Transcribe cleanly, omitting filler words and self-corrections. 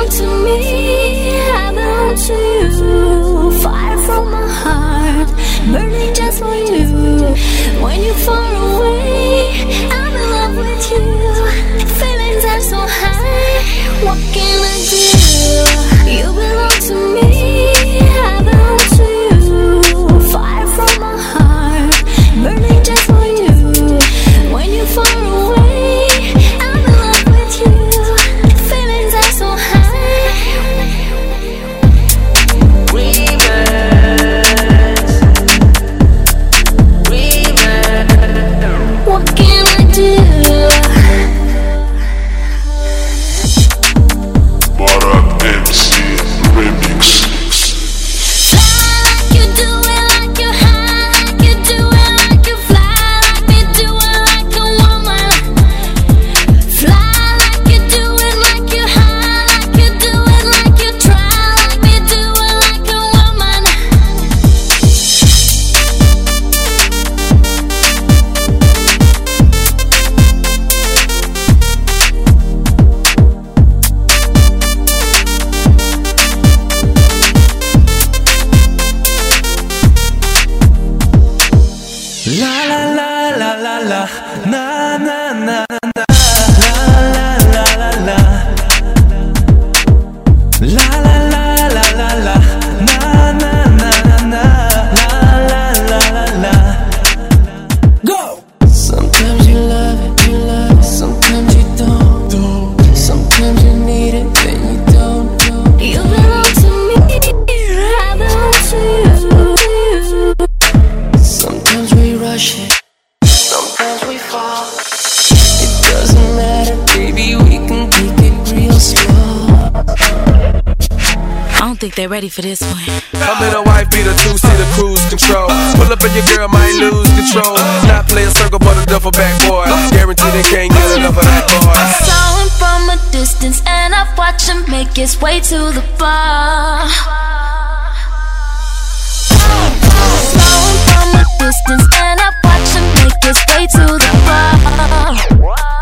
belong to me, I belong to you. Fire from my heart, burning just for you. When you're far away, I'm in love with you. Feelings are so high, what can I do? You belong to me, I belong to you. Fire from my heart, burning just for you. When you're far away, I'm in love with you. Feelings are so high. What can I do? Barak MC Remix. Fly like you do it, like you high, like you do it, like you fly, like me do it like a woman. Fly like you do it, like you high, like you do it, like you try, like me do it like a woman. La la la la la la, na na na na, la la la la la, la la la la la la, na na na na, la la la la. Go. Sometimes you love it, sometimes you don't. Sometimes you need it, then you don't. You belong to me, I belong to you. Sometimes we rush it, sometimes we fall. It doesn't matter, baby, we can take it real slow. I don't think they're ready for this one. I'm in a wife beater, two-seater cruise control. Pull up and your girl might lose control. Not play a circle but a duffel bag boy. Guarantee they can't get enough of that boy. I saw him from a distance and I've watched him make his way to the bar. Saw him from a distance and I've watched him make his way to the bar.